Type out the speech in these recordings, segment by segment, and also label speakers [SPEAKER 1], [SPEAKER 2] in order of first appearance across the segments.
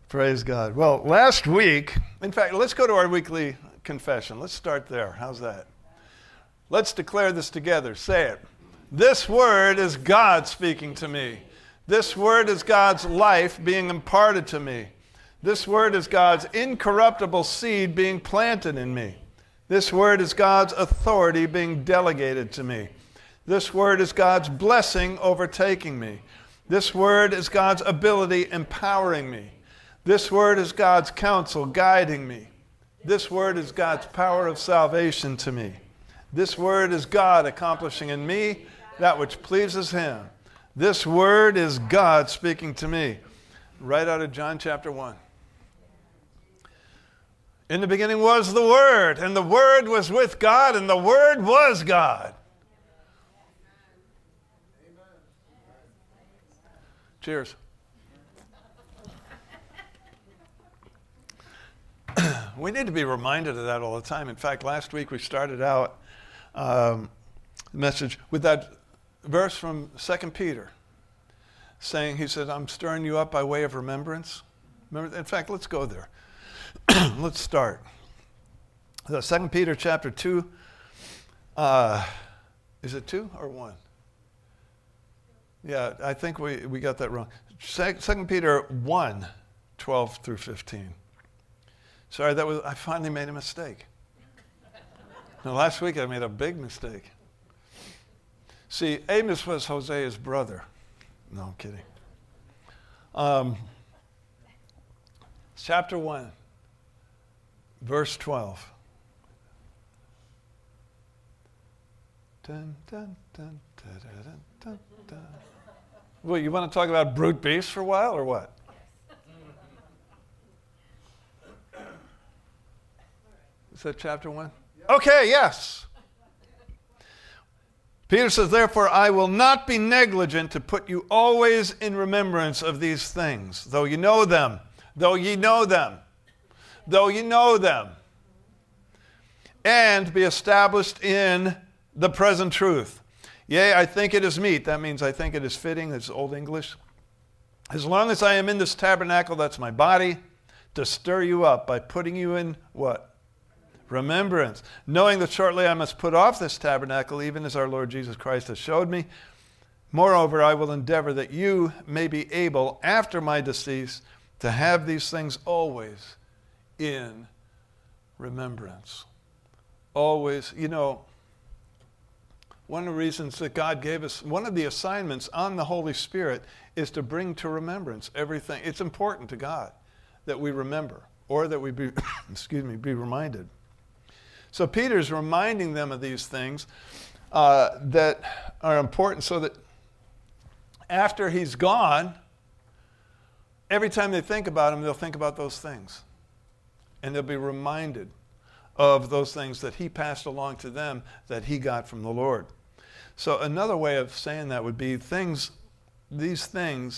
[SPEAKER 1] Praise God. Well, last week, in fact, let's go to our weekly confession. Let's start there. How's that? Let's declare this together. Say it. This word is God speaking to me. This word is God's life being imparted to me. This word is God's incorruptible seed being planted in me. This word is God's authority being delegated to me. This word is God's blessing overtaking me. This word is God's ability empowering me. This word is God's counsel guiding me. This word is God's power of salvation to me. This word is God accomplishing in me that which pleases Him. This word is God speaking to me. Right out of John chapter 1. In the beginning was the Word, and the Word was with God, and the Word was God. Cheers. We need to be reminded of that all the time. In fact, last week we started out the message with that verse from 2 Peter saying, he said, I'm stirring you up by way of remembrance. Remember, in fact, let's go there. Let's start. 2 Peter chapter 2. Is it 2 or 1? Yeah, I think we got that wrong. 2 Peter 1, 12 through 15. Sorry, I finally made a mistake. Now, last week I made a big mistake. See, Amos was Hosea's brother. No, I'm kidding. Chapter 1, verse 12. Dun, dun, dun, dun, dun, dun, dun. Well, you want to talk about brute beasts for a while, or what? Is that chapter 1? Okay, yes. Peter says, therefore, I will not be negligent to put you always in remembrance of these things, though you know them, though ye know them, though you know them, and be established in the present truth. Yea, I think it is meet. That means I think it is fitting. That's Old English. As long as I am in this tabernacle, that's my body, to stir you up by putting you in what? Remembrance. Knowing that shortly I must put off this tabernacle, even as our Lord Jesus Christ has showed me. Moreover, I will endeavor that you may be able, after my decease, to have these things always in remembrance. Always, one of the reasons that God gave us, one of the assignments on the Holy Spirit is to bring to remembrance everything. It's important to God that we remember, or that we be, be reminded. So Peter's reminding them of these things that are important so that after he's gone, every time they think about him, they'll think about those things. And they'll be reminded of those things that he passed along to them that he got from the Lord. So another way of saying that would be these things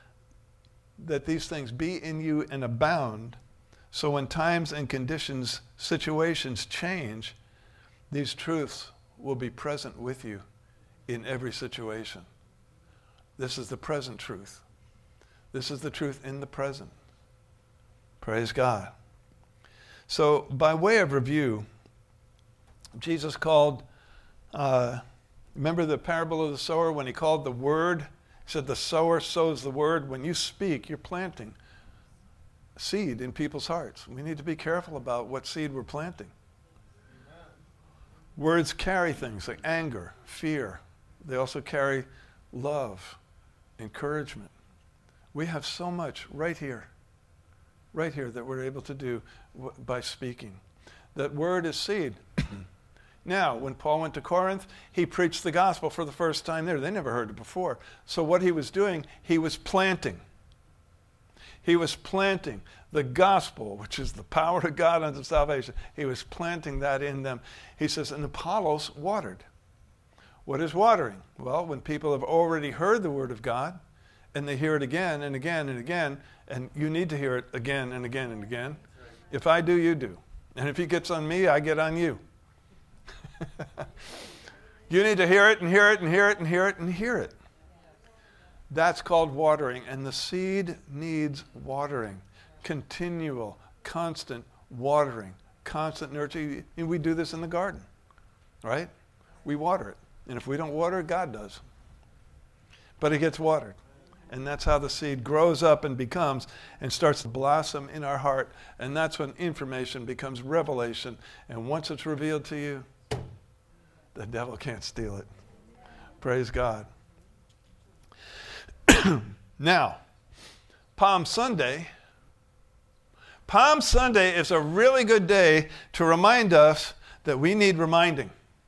[SPEAKER 1] be in you and abound, so when times and conditions, situations change, these truths will be present with you in every situation. This is the present truth. This is the truth in the present. Praise God. So by way of review, Jesus called, remember the parable of the sower when he called the word? He said the sower sows the word. When you speak, you're planting seed in people's hearts. We need to be careful about what seed we're planting. Amen. Words carry things like anger, fear. They also carry love, encouragement. We have so much right here that we're able to do by speaking. That word is seed. Now, when Paul went to Corinth, he preached the gospel for the first time there. They never heard it before. So what he was doing, he was planting. He was planting the gospel, which is the power of God unto salvation. He was planting that in them. He says, and Apollos watered. What is watering? Well, when people have already heard the word of God, and they hear it again and again and again, and you need to hear it again and again and again. If I do, you do. And if he gets on me, I get on you. You need to hear it and hear it and hear it and hear it and hear it. That's called watering, and the seed needs watering. continual, constant watering, constant nurturing. We do this in the garden, right? We water it. And if we don't water it, God does. But it gets watered. And that's how the seed grows up and becomes and starts to blossom in our heart. And that's when information becomes revelation. And once it's revealed to you, the devil can't steal it. Praise God. Now, Palm Sunday is a really good day to remind us that we need reminding.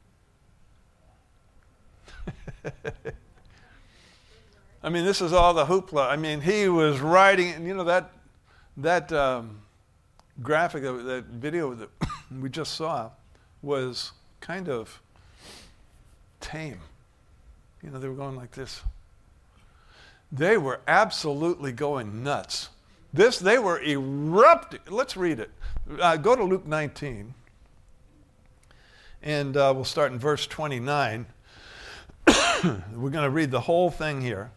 [SPEAKER 1] I mean, this is all the hoopla. I mean, he was riding, and you know, that graphic, that video that we just saw was kind of tame. You know, they were going like this. They were absolutely going nuts. They were erupting. Let's read it. Go to Luke 19, and we'll start in verse 29. We're going to read the whole thing here.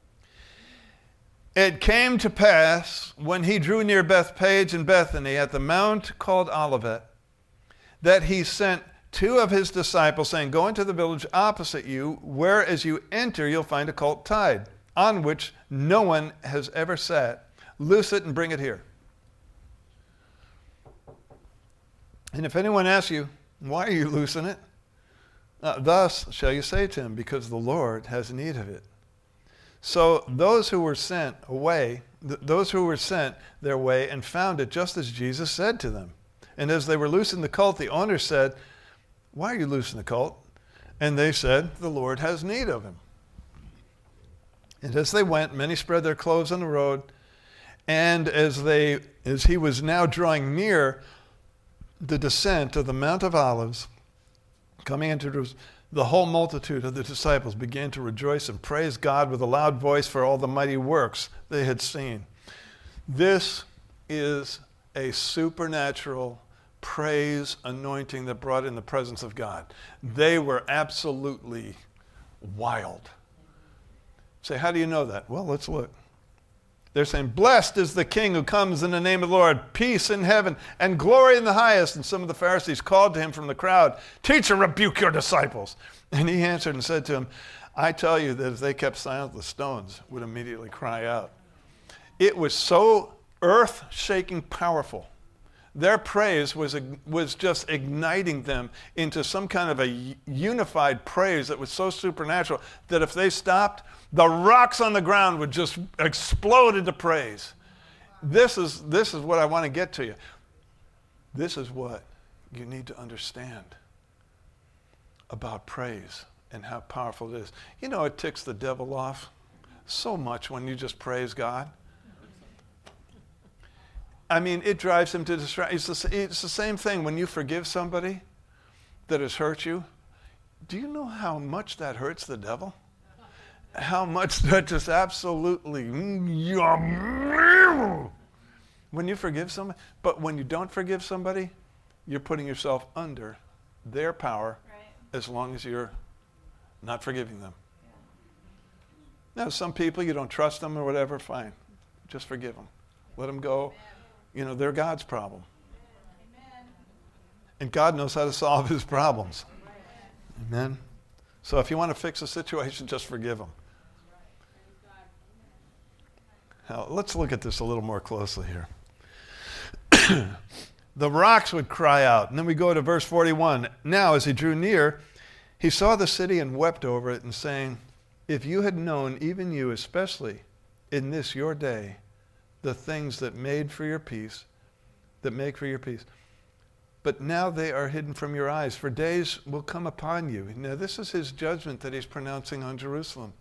[SPEAKER 1] It came to pass, when he drew near Bethpage and Bethany at the mount called Olivet, that he sent 2 of his disciples, saying, go into the village opposite you, where as you enter you'll find a colt tied, on which no one has ever sat. Loose it and bring it here. And if anyone asks you, why are you loosing it? Thus shall you say to him, because the Lord has need of it. So those who were sent their way and found it just as Jesus said to them. And as they were loosing the colt, the owner said, why are you loosing the colt? And they said, the Lord has need of him. And as they went, many spread their clothes on the road. And as he was now drawing near the descent of the Mount of Olives, coming into Jerusalem, the whole multitude of the disciples began to rejoice and praise God with a loud voice for all the mighty works they had seen. This is a supernatural praise anointing that brought in the presence of God. They were absolutely wild. Say, how do you know that? Well, let's look. They're saying, blessed is the King who comes in the name of the Lord, peace in heaven and glory in the highest. And some of the Pharisees called to him from the crowd, teacher, rebuke your disciples. And he answered and said to him, I tell you that if they kept silent, the stones would immediately cry out. It was so earth-shaking powerful. Their praise was just igniting them into some kind of a unified praise that was so supernatural that if they stopped, the rocks on the ground would just explode into praise. This is what I want to get to you. This is what you need to understand about praise and how powerful it is. You know, it ticks the devil off so much when you just praise God. I mean, it drives him to distract. It's the same thing when you forgive somebody that has hurt you. Do you know how much that hurts the devil? How much that just absolutely... When you forgive somebody, but when you don't forgive somebody, you're putting yourself under their power, right, as long as you're not forgiving them. Yeah. Now, some people, you don't trust them or whatever, fine. Just forgive them. Let them go. Amen. You know, they're God's problem. Amen. And God knows how to solve his problems. Amen. So if you want to fix a situation, just forgive them. Now, let's look at this a little more closely here. The rocks would cry out. And then we go to verse 41. Now, as he drew near, he saw the city and wept over it and saying, if you had known, even you especially, in this your day, the things that make for your peace, but now they are hidden from your eyes, for days will come upon you. Now this is his judgment that he's pronouncing on Jerusalem.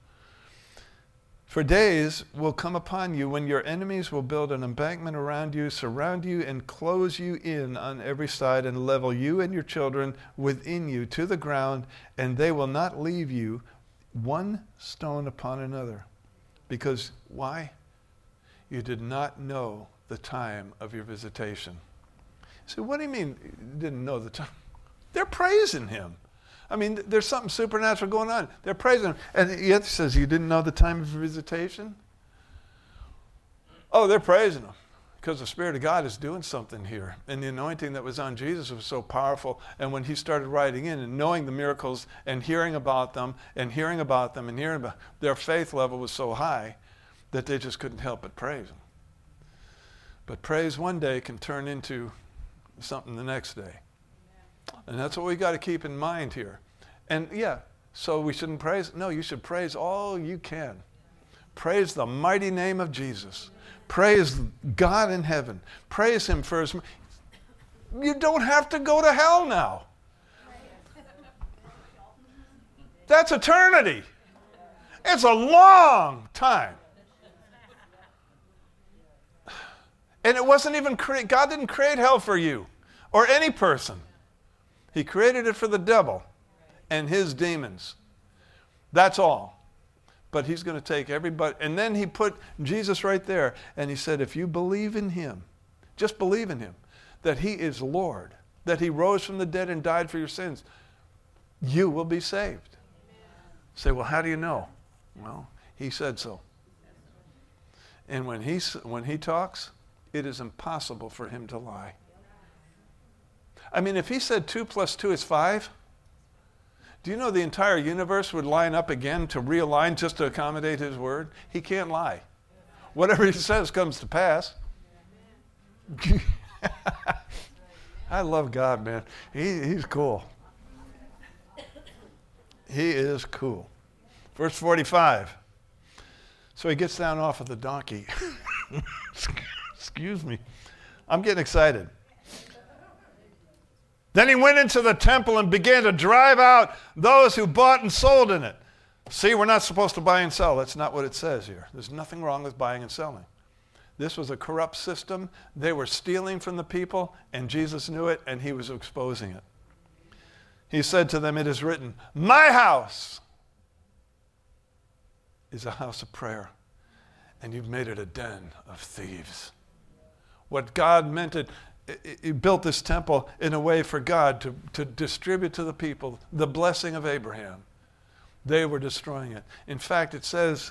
[SPEAKER 1] For days will come upon you when your enemies will build an embankment around you, surround you, and close you in on every side, and level you and your children within you to the ground, and they will not leave you one stone upon another. Because, why? You did not know the time of your visitation. So what do you mean you didn't know the time? They're praising him. I mean, there's something supernatural going on. They're praising him. And yet he says, you didn't know the time of your visitation? Oh, they're praising him. Because the Spirit of God is doing something here. And the anointing that was on Jesus was so powerful. And when he started riding in and knowing the miracles and hearing about them and hearing about them and hearing about their faith level was so high that they just couldn't help but praise him. But praise one day can turn into something the next day. And that's what we got to keep in mind here. And yeah, so we shouldn't praise? No, you should praise all you can. Praise the mighty name of Jesus. Praise God in heaven. Praise him for his... You don't have to go to hell now. That's eternity. It's a long time. And it wasn't even God didn't create hell for you or any person. He created it for the devil and his demons. That's all. But he's going to take everybody. And then he put Jesus right there. And he said, if you believe in him, just believe in him, that he is Lord, that he rose from the dead and died for your sins, you will be saved. Say, well, how do you know? Well, he said so. And when he talks, it is impossible for him to lie. I mean, if he said 2 + 2 is 5, do you know the entire universe would line up again to realign just to accommodate his word? He can't lie. Whatever he says comes to pass. I love God, man. He's cool. He is cool. Verse 45. So he gets down off of the donkey. Excuse me. I'm getting excited. Then he went into the temple and began to drive out those who bought and sold in it. See, we're not supposed to buy and sell. That's not what it says here. There's nothing wrong with buying and selling. This was a corrupt system. They were stealing from the people, and Jesus knew it, and he was exposing it. He said to them, it is written, my house is a house of prayer, and you've made it a den of thieves. What God meant it, he built this temple in a way for God to distribute to the people the blessing of Abraham. They were destroying it. In fact, it says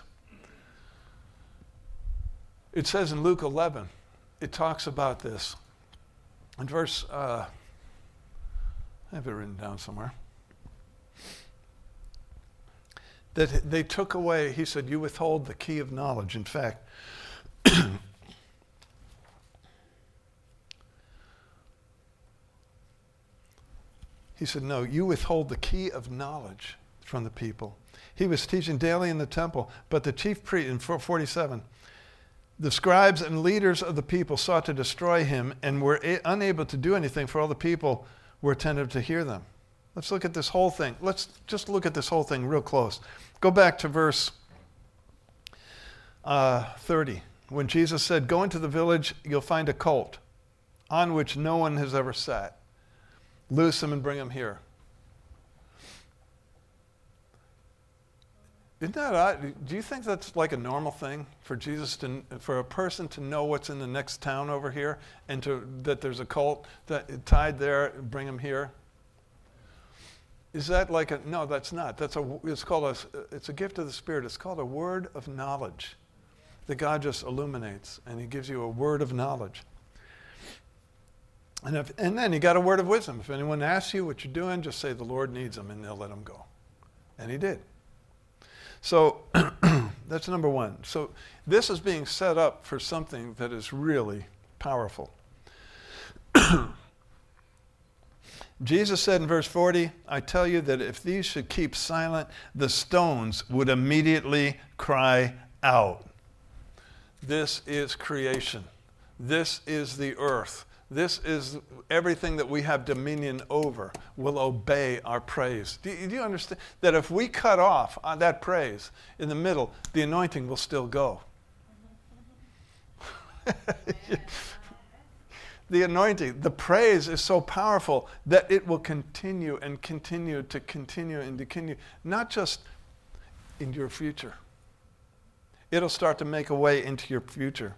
[SPEAKER 1] in Luke 11, it talks about this. In verse, I have it written down somewhere, that they took away, he said, you withhold the key of knowledge. In fact, he said, no, you withhold the key of knowledge from the people. He was teaching daily in the temple, but the chief priest, in 47, the scribes and leaders of the people sought to destroy him and were unable to do anything, for all the people were attentive to hear them. Let's look at this whole thing. Let's just look at this whole thing real close. Go back to verse 30. When Jesus said, go into the village, you'll find a colt on which no one has ever sat. Loose him and bring him here. Isn't that odd? Do you think that's like a normal thing for for a person to know what's in the next town over here and that there's a colt tied there, bring him here? Is that like no, that's not. It's a gift of the Spirit. It's called a word of knowledge that God just illuminates, and he gives you a word of knowledge. And then you got a word of wisdom. If anyone asks you what you're doing, just say the Lord needs them, and they'll let them go. And he did. So that's number one. So this is being set up for something that is really powerful. Jesus said in verse 40, I tell you that if these should keep silent, the stones would immediately cry out. This is creation. This is the earth. This is everything that we have dominion over will obey our praise. Do you understand that if we cut off that praise in the middle, the anointing will still go? The anointing, the praise is so powerful that it will continue and continue to continue and continue, not just in your future. It'll start to make a way into your future.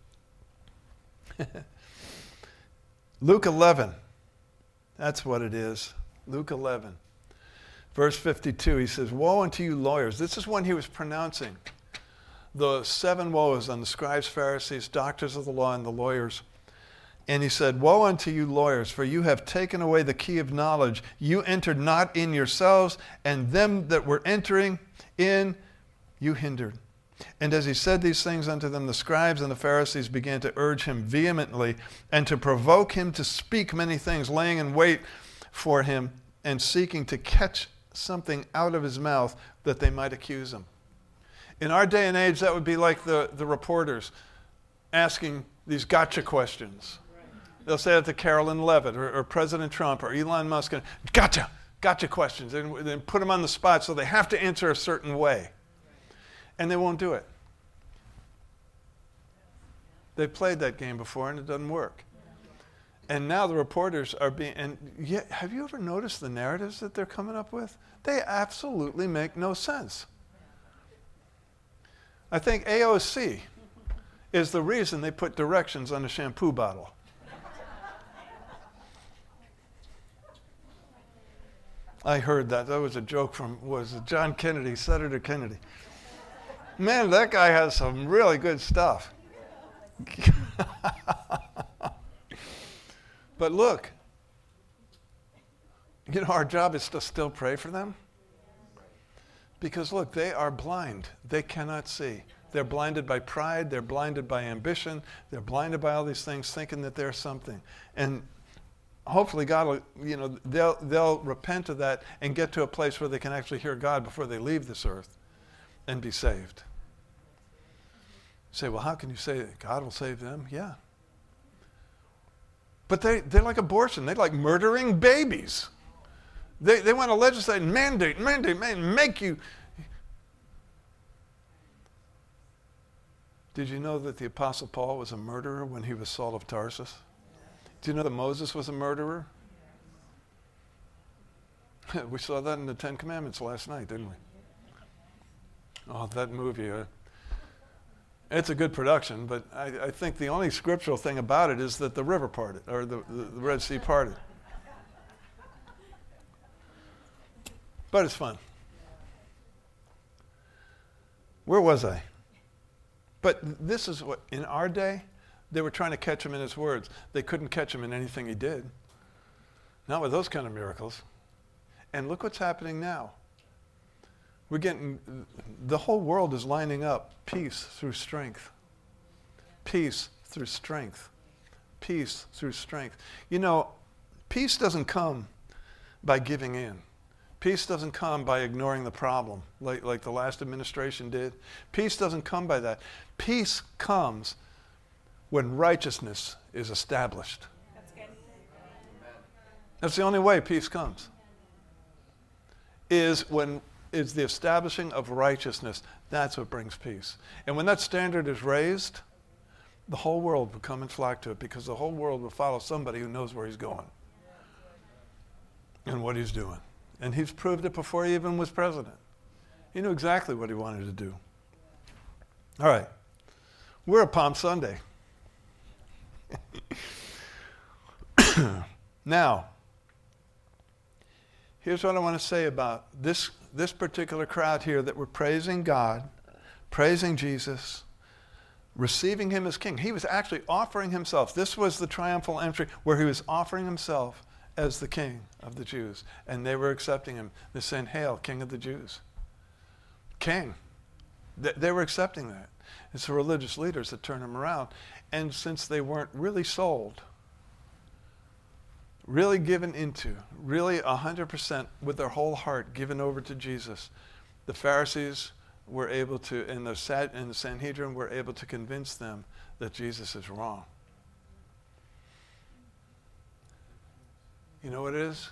[SPEAKER 1] Luke 11, that's what it is. Luke 11, verse 52, he says, woe unto you lawyers. This is when he was pronouncing the 7 woes on the scribes, Pharisees, doctors of the law, and the lawyers. And he said, "Woe unto you lawyers, for you have taken away the key of knowledge. You entered not in yourselves, and them that were entering in you hindered." And as he said these things unto them, the scribes and the Pharisees began to urge him vehemently and to provoke him to speak many things, laying in wait for him and seeking to catch something out of his mouth that they might accuse him. In our day and age, that would be like the reporters asking these gotcha questions. They'll say that to Carolyn Levitt or President Trump or Elon Musk, and gotcha questions, and then put them on the spot so they have to answer a certain way. And they won't do it. They've played that game before and it doesn't work. And now the reporters are being, and yet, have you ever noticed the narratives that they're coming up with? They absolutely make no sense. I think AOC is the reason they put directions on a shampoo bottle. I heard that. That was a joke from, was it John Kennedy, Senator Kennedy. Man, that guy has some really good stuff. But look, you know, our job is to still pray for them. Because look, they are blind. They cannot see. They're blinded by pride. They're blinded by ambition. They're blinded by all these things, thinking that they're something. And hopefully God will, you know, they'll repent of that and get to a place where they can actually hear God before they leave this earth and be saved. You say, well, how can you say that God will save them? Yeah. But they're like abortion. They like murdering babies. They want to legislate and mandate, make you. Did you know that the Apostle Paul was a murderer when he was Saul of Tarsus? Do you know that Moses was a murderer? We saw that in the Ten Commandments last night, didn't we? Oh, that movie. It's a good production, but I think the only scriptural thing about it is that the river parted, or the Red Sea parted. But it's fun. Where was I? But this is what, in our day, they were trying to catch him in his words. They couldn't catch him in anything he did. Not with those kind of miracles. And look what's happening now. We're getting, the whole world is lining up peace through strength. Peace through strength. Peace through strength. You know, peace doesn't come by giving in. Peace doesn't come by ignoring the problem, like the last administration did. Peace doesn't come by that. Peace comes when righteousness is established.
[SPEAKER 2] That's good.
[SPEAKER 1] That's the only way peace comes. Is the establishing of righteousness. That's what brings peace. And when that standard is raised, the whole world will come and flock to it, because the whole world will follow somebody who knows where he's going and what he's doing. And he's proved it before he even was president. He knew exactly what he wanted to do. All right. We're at Palm Sunday. Now, here's what I want to say about this particular crowd here that were praising God, praising Jesus, receiving him as king. He was actually offering himself. This was the triumphal entry where he was offering himself as the king of the Jews. And they were accepting him. They're saying, "Hail, King of the Jews." King. They were accepting that. It's the religious leaders that turned him around. And since they weren't really sold, really given into, really 100% with their whole heart given over to Jesus, the Pharisees were able to, and the Sanhedrin were able to convince them that Jesus is wrong. You know what it is?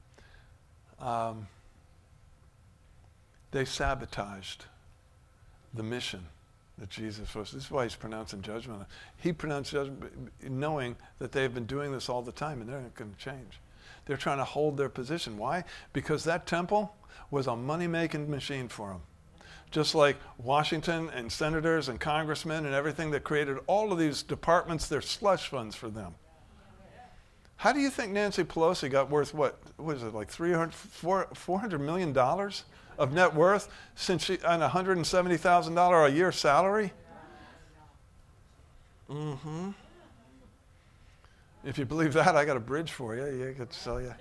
[SPEAKER 1] They sabotaged the mission that Jesus was. This is why he's pronouncing judgment. He pronounced judgment knowing that they've been doing this all the time and they're not going to change. They're trying to hold their position. Why? Because that temple was a money-making machine for them. Just like Washington and senators and congressmen and everything that created all of these departments, they're slush funds for them. How do you think Nancy Pelosi got worth, what was it, like $400 million of net worth since she on $170,000 a year salary? Mm-hmm. If you believe that, I got a bridge for you. You could sell you.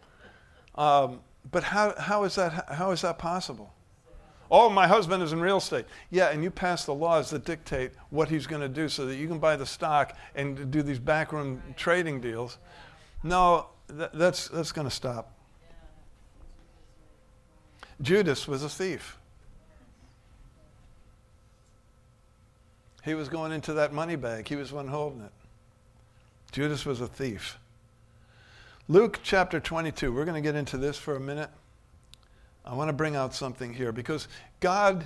[SPEAKER 1] But how is that possible? Oh, my husband is in real estate. Yeah, and you pass the laws that dictate what he's going to do so that you can buy the stock and do these backroom trading deals. No, that's going to stop. Judas was a thief. He was going into that money bag. He was one holding it. Judas was a thief. Luke chapter 22. We're going to get into this for a minute. I want to bring out something here because the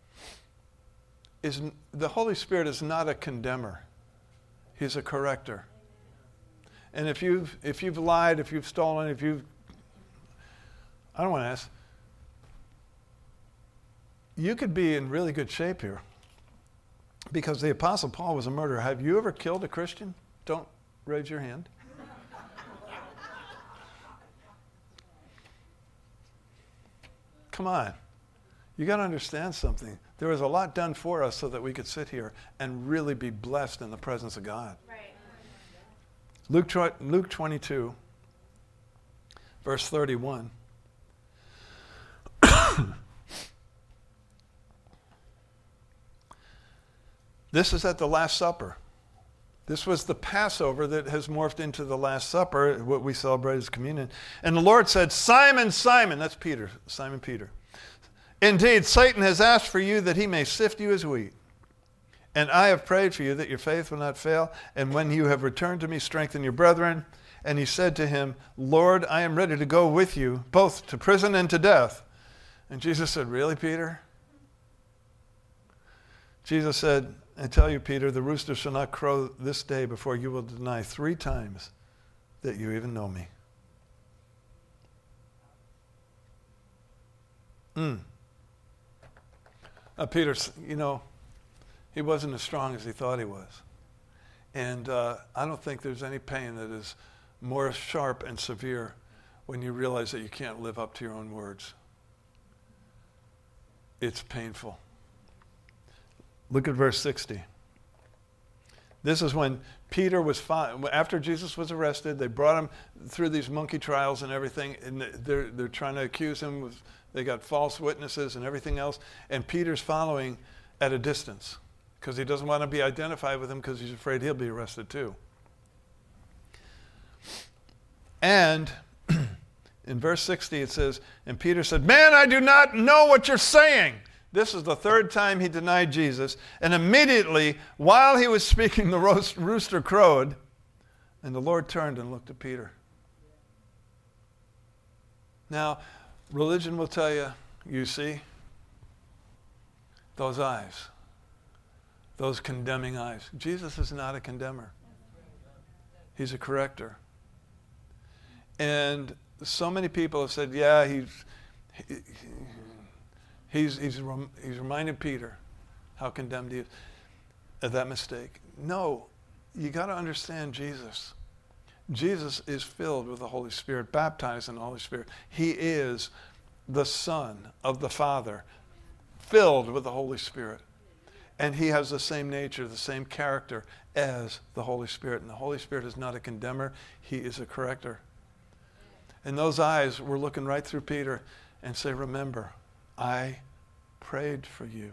[SPEAKER 1] Holy Spirit is not a condemner. He's a corrector. And if you've lied, if you've stolen, I don't want to ask, you could be in really good shape here because the Apostle Paul was a murderer. Have you ever killed a Christian? Don't raise your hand. Come on. You got to understand something. There was a lot done for us so that we could sit here and really be blessed in the presence of God. Right. Luke 22, verse 31. This is at the Last Supper. This was the Passover that has morphed into the Last Supper, what we celebrate as communion. And the Lord said, Simon, Simon, that's Peter, Simon Peter. Indeed, Satan has asked for you that he may sift you as wheat. And I have prayed for you that your faith will not fail. And when you have returned to me, strengthen your brethren. And he said to him, Lord, I am ready to go with you, both to prison and to death. And Jesus said, really, Peter? Jesus said, I tell you, Peter, the rooster shall not crow this day before you will deny 3 times that you even know me. Peter, he wasn't as strong as he thought he was. And I don't think there's any pain that is more sharp and severe when you realize that you can't live up to your own words. It's painful. Look at verse 60. This is when Peter was after Jesus was arrested. They brought him through these monkey trials and everything, and they're trying to accuse him. They got false witnesses and everything else, and Peter's following at a distance because he doesn't want to be identified with him because he's afraid he'll be arrested too. And in verse 60 it says, and Peter said, man, I do not know what you're saying. This is the 3rd time he denied Jesus. And immediately, while he was speaking, the rooster crowed. And the Lord turned and looked at Peter. Now, religion will tell you, you see, those eyes, those condemning eyes. Jesus is not a condemner. He's a corrector. And so many people have said, yeah, He's reminded Peter how condemned he is of that mistake. No, you got to understand Jesus. Jesus is filled with the Holy Spirit, baptized in the Holy Spirit. He is the Son of the Father, filled with the Holy Spirit. And he has the same nature, the same character as the Holy Spirit. And the Holy Spirit is not a condemner. He is a corrector. And those eyes were looking right through Peter and say, remember, I prayed for you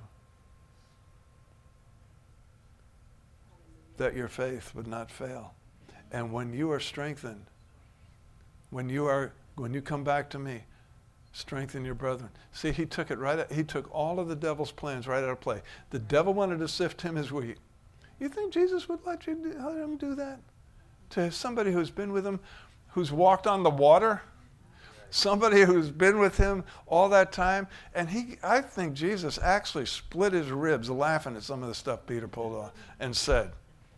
[SPEAKER 1] that your faith would not fail. And when you are strengthened, when you come back to me, strengthen your brethren. See, he took all of the devil's plans right out of play. The devil wanted to sift him as wheat. You think Jesus would let him do that? To somebody who's been with him, who's walked on the water? Somebody who's been with him all that time. And I think Jesus actually split his ribs laughing at some of the stuff Peter pulled off and said.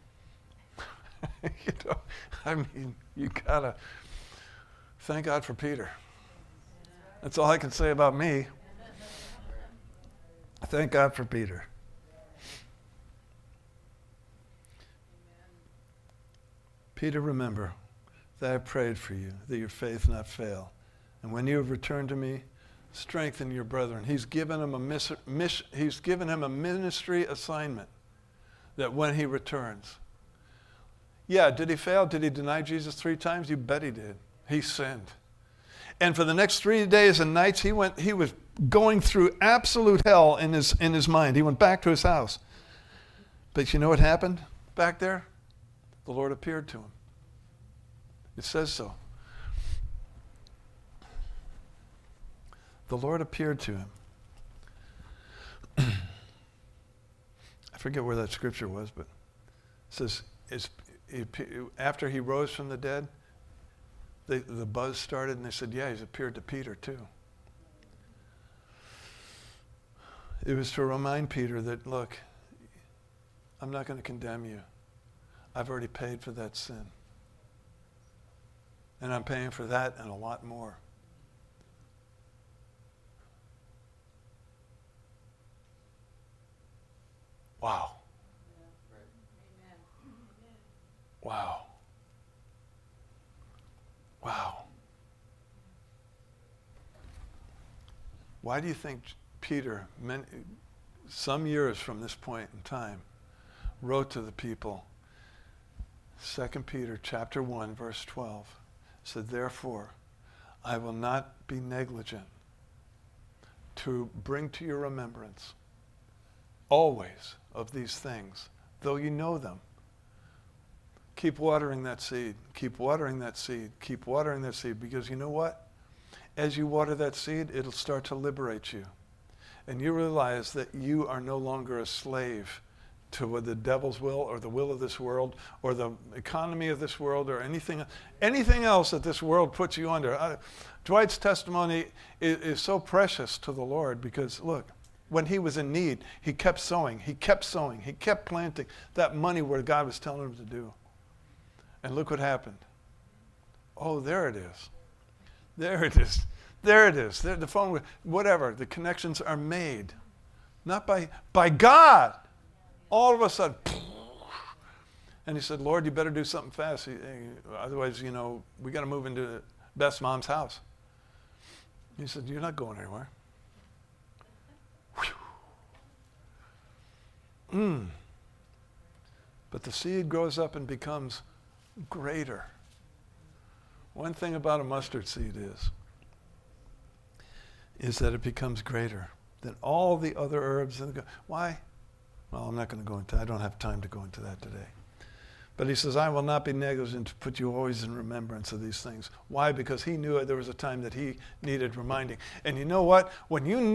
[SPEAKER 1] You gotta thank God for Peter. That's all I can say about me. Thank God for Peter. Peter, remember that I prayed for you, that your faith not fail. And when you have returned to me, Strengthen your brethren. He's given him he's given him a ministry assignment that when he returns. Yeah, did he fail? Did he deny Jesus 3 times? You bet he did. He sinned. And for the next 3 days and nights, he was going through absolute hell in his mind. He went back to his house. But you know what happened back there? The Lord appeared to him. It says so. The Lord appeared to him. I forget where that scripture was, but it says, after he rose from the dead, the buzz started, and they said, yeah, he's appeared to Peter too. It was to remind Peter that, look, I'm not going to condemn you. I've already paid for that sin. And I'm paying for that and a lot more. Wow. Wow. Wow. Why do you think Peter, some years from this point in time, wrote to the people, 2 Peter chapter 1, verse 12, said, therefore, I will not be negligent to bring to your remembrance always of these things, though you know them. Keep watering that seed. Keep watering that seed. Keep watering that seed. Because you know what? As you water that seed, it'll start to liberate you. And you realize that you are no longer a slave to the devil's will or the will of this world or the economy of this world or anything else that this world puts you under. Dwight's testimony is so precious to the Lord because, look, when he was in need, he kept sowing, he kept sowing, he kept planting that money where God was telling him to do. And look what happened. Oh, there it is. There it is. There it is. There, the phone, whatever, the connections are made. Not by God. All of a sudden. And he said, Lord, you better do something fast. Otherwise, we got to move into Beth's mom's house. He said, you're not going anywhere. But the seed grows up and becomes greater. One thing about a mustard seed is that it becomes greater than all the other herbs. Why? Well, I'm not going to go into that. I don't have time to go into that today. But he says, I will not be negligent to put you always in remembrance of these things. Why? Because he knew there was a time that he needed reminding. And you know what? When you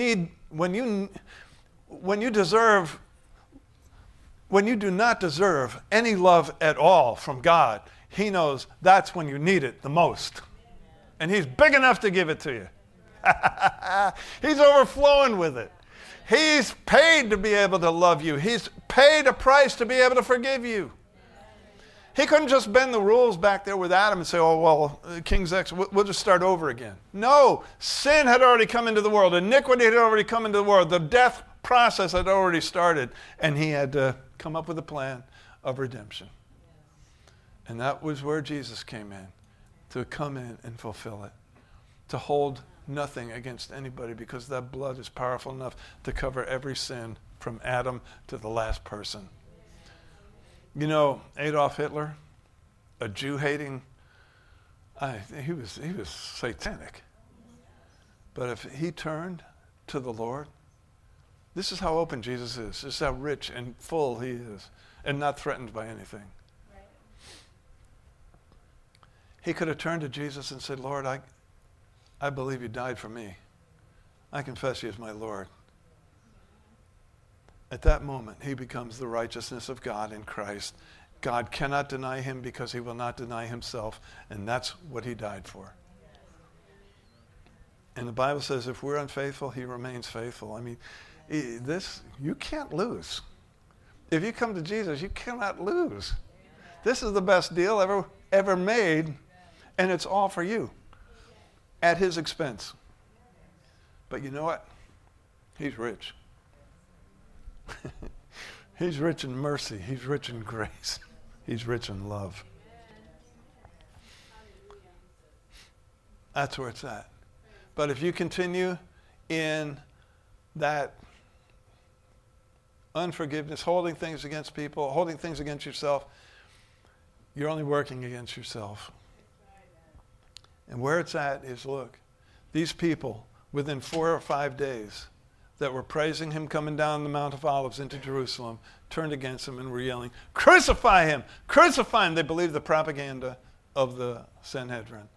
[SPEAKER 1] do not deserve any love at all from God, he knows that's when you need it the most. And he's big enough to give it to you. He's overflowing with it. He's paid to be able to love you. He's paid a price to be able to forgive you. He couldn't just bend the rules back there with Adam and say, oh, well, King's X, we'll just start over again. No, sin had already come into the world. Iniquity had already come into the world. The death process had already started. And he had to come up with a plan of redemption. And that was where Jesus came in, to come in and fulfill it, to hold nothing against anybody because that blood is powerful enough to cover every sin from Adam to the last person. You know, Adolf Hitler, a Jew-hating, he was satanic. But if he turned to the Lord, this is how open Jesus is. This is how rich and full he is and not threatened by anything. Right. He could have turned to Jesus and said, Lord, I believe you died for me. I confess you as my Lord. At that moment, he becomes the righteousness of God in Christ. God cannot deny him because he will not deny himself, and that's what he died for. And the Bible says if we're unfaithful, he remains faithful. I mean, you can't lose. If you come to Jesus, you cannot lose. This is the best deal ever made, and it's all for you at his expense. But you know what? He's rich. He's rich in mercy. He's rich in grace. He's rich in love. That's where it's at. But if you continue in that unforgiveness, holding things against people, holding things against yourself, you're only working against yourself. And where it's at is, look, these people, within 4 or 5 days, that were praising him coming down the Mount of Olives into Jerusalem, turned against him and were yelling, "Crucify him! Crucify him!" They believed the propaganda of the Sanhedrin.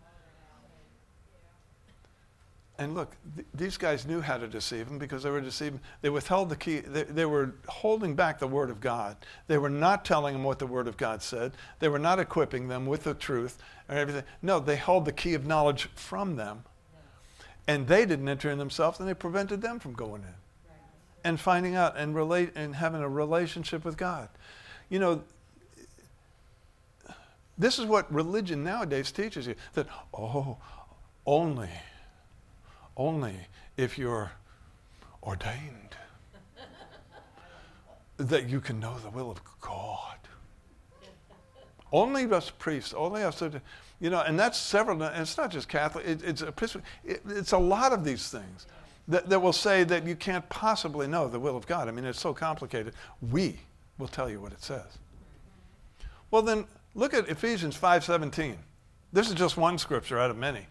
[SPEAKER 1] And look, these guys knew how to deceive him because they were deceiving. They withheld the key. They were holding back the Word of God. They were not telling them what the Word of God said. They were not equipping them with the truth and everything. No, they held the key of knowledge from them. And they didn't enter in themselves, and they prevented them from going in and finding out and relate and having a relationship with God. You know, this is what religion nowadays teaches you, that, only if you're ordained that you can know the will of God. Only us priests, only us, you know, and that's several, and it's not just Catholic, it's a lot of these things that will say that you can't possibly know the will of God. I mean, it's so complicated. We will tell you what it says. Well then, look at Ephesians 5:17. This is just one scripture out of many.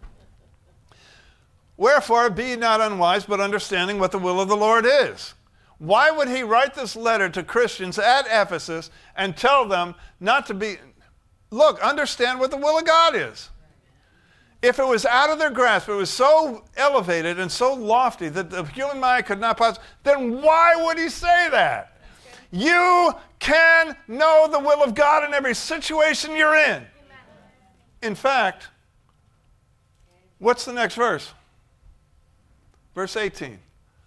[SPEAKER 1] "Wherefore, be ye not unwise, but understanding what the will of the Lord is." Why would he write this letter to Christians at Ephesus and tell them not to be, look, understand what the will of God is? If it was out of their grasp, it was so elevated and so lofty that the human mind could not possibly, then why would he say that? You can know the will of God in every situation you're in. In fact, what's the next verse? Verse 18.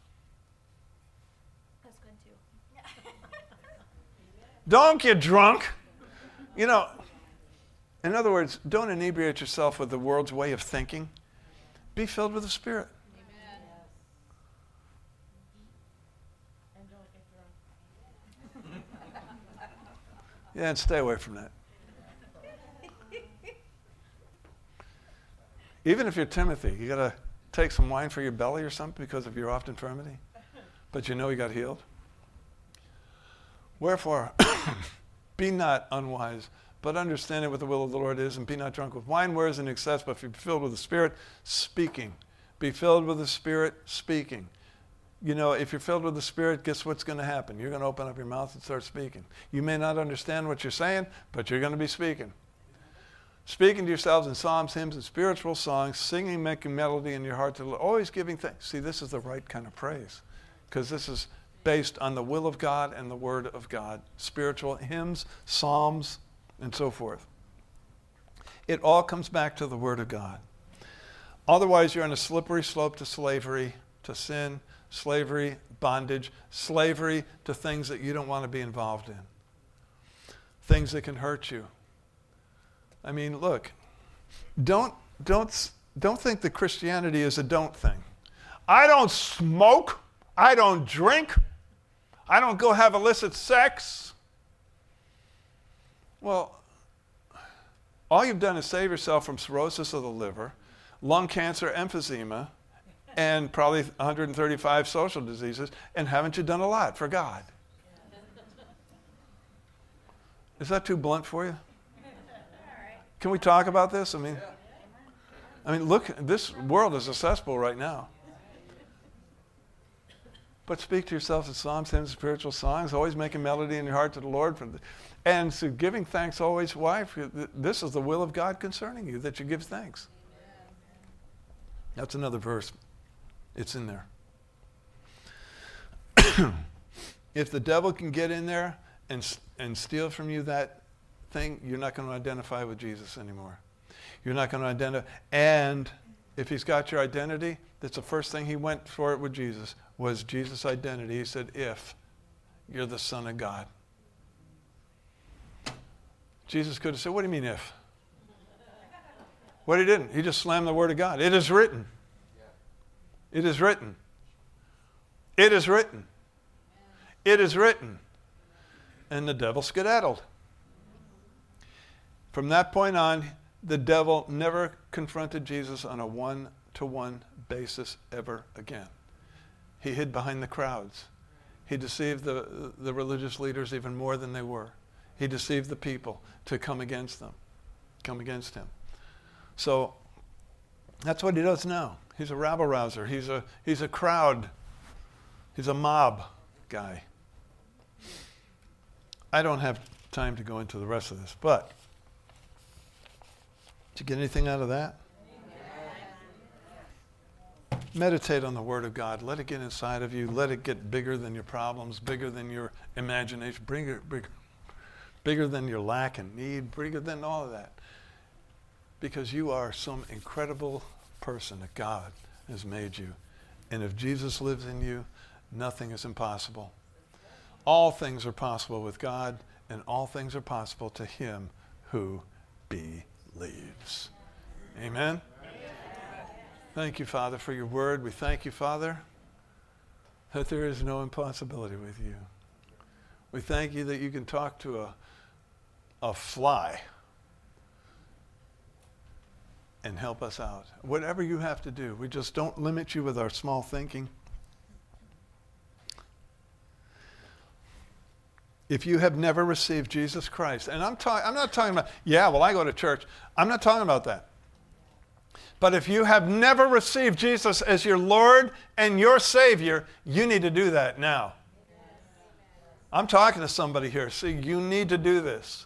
[SPEAKER 2] That's good too.
[SPEAKER 1] Don't get drunk. You know, in other words, don't inebriate yourself with the world's way of thinking. Be filled with the Spirit.
[SPEAKER 2] Amen. And don't get drunk.
[SPEAKER 1] Yeah, and stay away from that. Even if you're Timothy, you got to take some wine for your belly or something because of your oft infirmity, but you know you got healed. Wherefore, be not unwise, but understanding what the will of the Lord is, and be not drunk with wine, whereas in excess, but be filled with the Spirit, speaking. Be filled with the Spirit, speaking. You know, if you're filled with the Spirit, guess what's going to happen? You're going to open up your mouth and start speaking. You may not understand what you're saying, but you're going to be speaking. Speaking to yourselves in psalms, hymns, and spiritual songs, singing, making melody in your heart to the Lord, always giving thanks. See, this is the right kind of praise, because this is based on the will of God and the Word of God. Spiritual hymns, psalms, and so forth. It all comes back to the Word of God. Otherwise, you're on a slippery slope to slavery, to sin, slavery, bondage, slavery to things that you don't want to be involved in, things that can hurt you. I mean, look, don't think that Christianity is a don't thing. I don't smoke. I don't drink. I don't go have illicit sex. Well, all you've done is save yourself from cirrhosis of the liver, lung cancer, emphysema, and probably 135 social diseases, and haven't you done a lot for God? Is that too blunt for you? Can we talk about this? I mean, look, this world is a cesspool right now. But speak to yourself in psalms, hymns, spiritual songs, always making melody in your heart to the Lord. And so giving thanks always, why? This is the will of God concerning you, that you give thanks. That's another verse. It's in there. If the devil can get in there and steal from you that thing, you're not going to identify with Jesus anymore. You're not going to identify. And if he's got your identity, that's the first thing he went for it with Jesus, was Jesus' identity. He said, if you're the Son of God. Jesus could have said, what do you mean if? But he didn't. He just slammed the Word of God. It is written. It is written. It is written. It is written. And the devil skedaddled. From that point on, the devil never confronted Jesus on a one-to-one basis ever again. He hid behind the crowds. He deceived the religious leaders even more than they were. He deceived the people to come against them, come against him. So that's what he does now. He's a rabble-rouser. He's a crowd. He's a mob guy. I don't have time to go into the rest of this, but did you get anything out of that? Meditate on the Word of God. Let it get inside of you. Let it get bigger than your problems, bigger than your imagination, bigger than your lack and need, bigger than all of that. Because you are some incredible person that God has made you. And if Jesus lives in you, nothing is impossible. All things are possible with God, and all things are possible to him who believes. Amen? Thank you, Father, for your word. We thank you, Father, that there is no impossibility with you. We thank you that you can talk to a fly and help us out. Whatever you have to do, we just don't limit you with our small thinking. If you have never received Jesus Christ, and I'm not talking about, I go to church. I'm not talking about that. But if you have never received Jesus as your Lord and your Savior, you need to do that now. I'm talking to somebody here. See, you need to do this.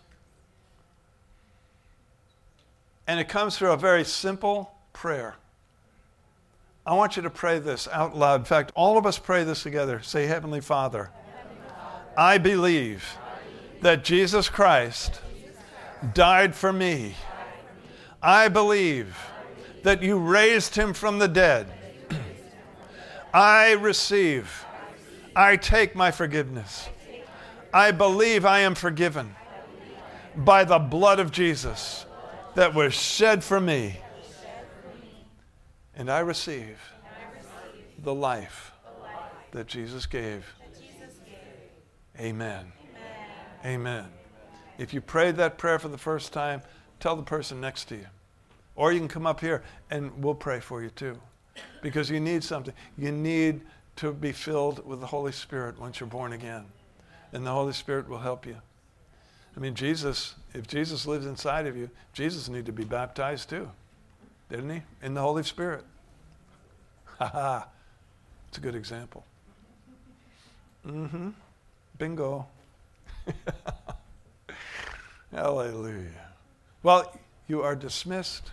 [SPEAKER 1] And it comes through a very simple prayer. I want you to pray this out loud. In fact, all of us pray this together. Say, Heavenly Father, I believe that Jesus Christ died for me. I believe that you raised him from the dead. I receive. I take my forgiveness. I believe I am forgiven by the blood of Jesus that was shed for me. And I receive the life that Jesus gave. Amen. Amen. If you prayed that prayer for the first time, tell the person next to you. Or you can come up here and we'll pray for you too. Because you need something. You need to be filled with the Holy Spirit once you're born again. And the Holy Spirit will help you. I mean, if Jesus lives inside of you, Jesus needed to be baptized too. Didn't he? In the Holy Spirit. Ha ha. It's a good example. Bingo. Hallelujah. Well, you are dismissed.